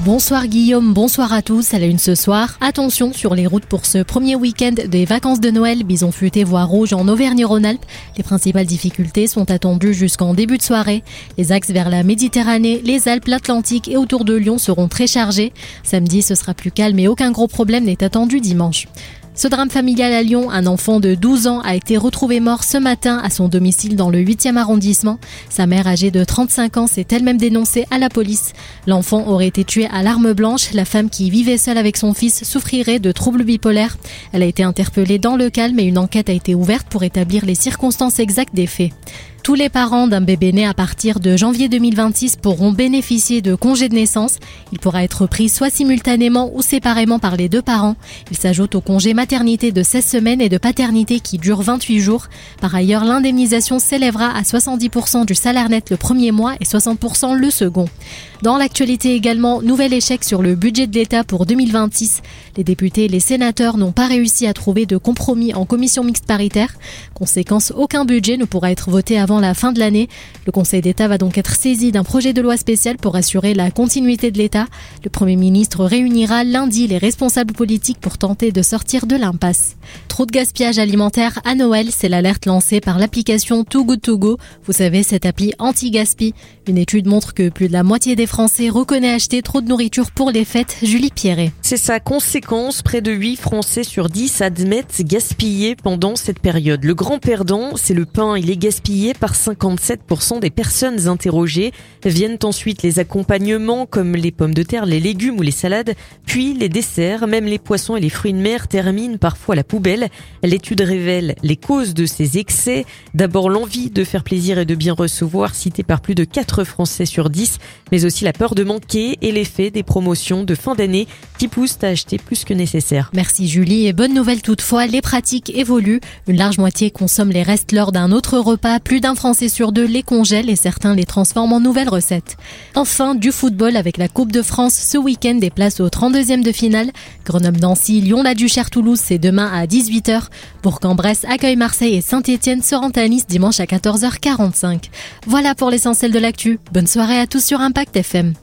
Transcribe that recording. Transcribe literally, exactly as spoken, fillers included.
Bonsoir Guillaume, bonsoir à tous. À la une ce soir, attention sur les routes pour ce premier week-end des vacances de Noël. Bison futé voie rouge en Auvergne-Rhône-Alpes. Les principales difficultés sont attendues jusqu'en début de soirée. Les axes vers la Méditerranée, les Alpes, l'Atlantique et autour de Lyon seront très chargés. Samedi, ce sera plus calme et aucun gros problème n'est attendu dimanche. Ce drame familial à Lyon, un enfant de douze ans a été retrouvé mort ce matin à son domicile dans le huitième arrondissement. Sa mère, âgée de trente-cinq ans, s'est elle-même dénoncée à la police. L'enfant aurait été tué à l'arme blanche. La femme qui vivait seule avec son fils souffrirait de troubles bipolaires. Elle a été interpellée dans le calme et une enquête a été ouverte pour établir les circonstances exactes des faits. Tous les parents d'un bébé né à partir de janvier deux mille vingt-six pourront bénéficier de congés de naissance. Il pourra être pris soit simultanément ou séparément par les deux parents. Il s'ajoute au congé maternité de seize semaines et de paternité qui dure vingt-huit jours. Par ailleurs, l'indemnisation s'élèvera à soixante-dix pour cent du salaire net le premier mois et soixante pour cent le second. Dans l'actualité également, nouvel échec sur le budget de l'État pour deux mille vingt-six. Les députés et les sénateurs n'ont pas réussi à trouver de compromis en commission mixte paritaire. Conséquence, aucun budget ne pourra être voté avant la fin de l'année. Le Conseil d'État va donc être saisi d'un projet de loi spécial pour assurer la continuité de l'État. Le Premier ministre réunira lundi les responsables politiques pour tenter de sortir de l'impasse. Trop de gaspillage alimentaire à Noël, c'est l'alerte lancée par l'application Too Good To Go. Vous savez, cette appli anti-gaspi. Une étude montre que plus de la moitié des Français reconnaît acheter trop de nourriture pour les fêtes. Julie Pierret. C'est sa conséquence. Près de huit Français sur dix admettent gaspiller pendant cette période. Le grand perdant, c'est le pain. Il est gaspillé par cinquante-sept pour cent des personnes interrogées. Viennent ensuite les accompagnements comme les pommes de terre, les légumes ou les salades, puis les desserts. Même les poissons et les fruits de mer terminent parfois à la poubelle. L'étude révèle les causes de ces excès. D'abord l'envie de faire plaisir et de bien recevoir, citée par plus de quatre Français sur dix, mais aussi la peur de manquer et l'effet des promotions de fin d'année qui poussent à acheter plus que nécessaire. Merci Julie, et bonne nouvelle toutefois, les pratiques évoluent. Une large moitié consomme les restes lors d'un autre repas, plus d'un Français sur deux les congèle et certains les transforment en nouvelles recettes. Enfin, du football avec la Coupe de France ce week-end, des places au trente-deuxième de finale. Grenoble-Nancy, Lyon-La-Duchère-Toulouse, c'est demain à dix-huit heures. Bourg-en-Bresse accueille Marseille et Saint-Etienne se rendent à Nice dimanche à quatorze heures quarante-cinq. Voilà pour l'essentiel de l'actu. Bonne soirée à tous sur Impact F M.